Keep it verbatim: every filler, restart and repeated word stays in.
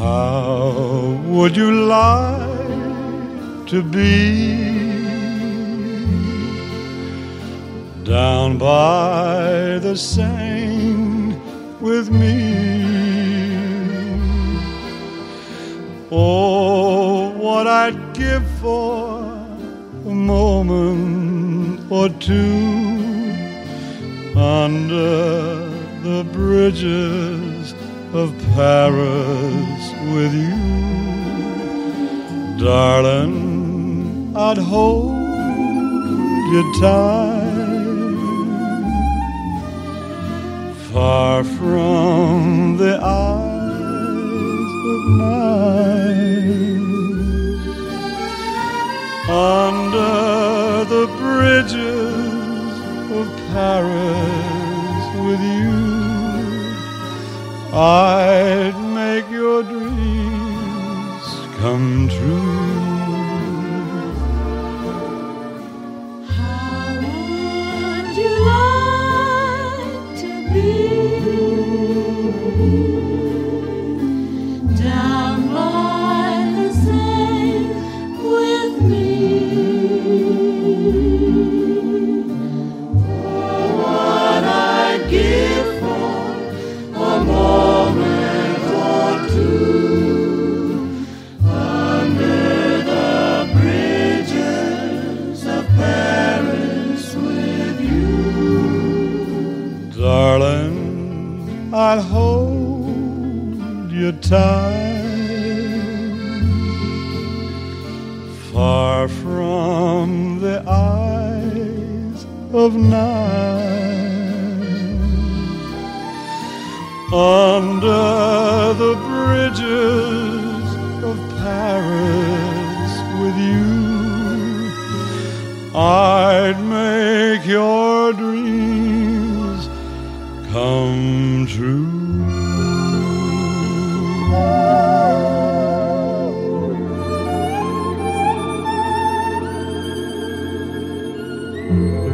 How would you like to be down by the Seine with me? Oh, what I'd give for a moment or two under the bridges of Paris with you. Darling, I'd hold you tight, far from the eyes of mine. Under the bridges of Paris with you, I'd make your dreams come true. How would you like to be down by the Seine with me? Oh, what I'd give for a moment or two under the bridges of Paris with you. Darling, I'll hold you tight, far from the eyes of night. Under the bridges of Paris with you, I'd make your dreams come true. Thank you.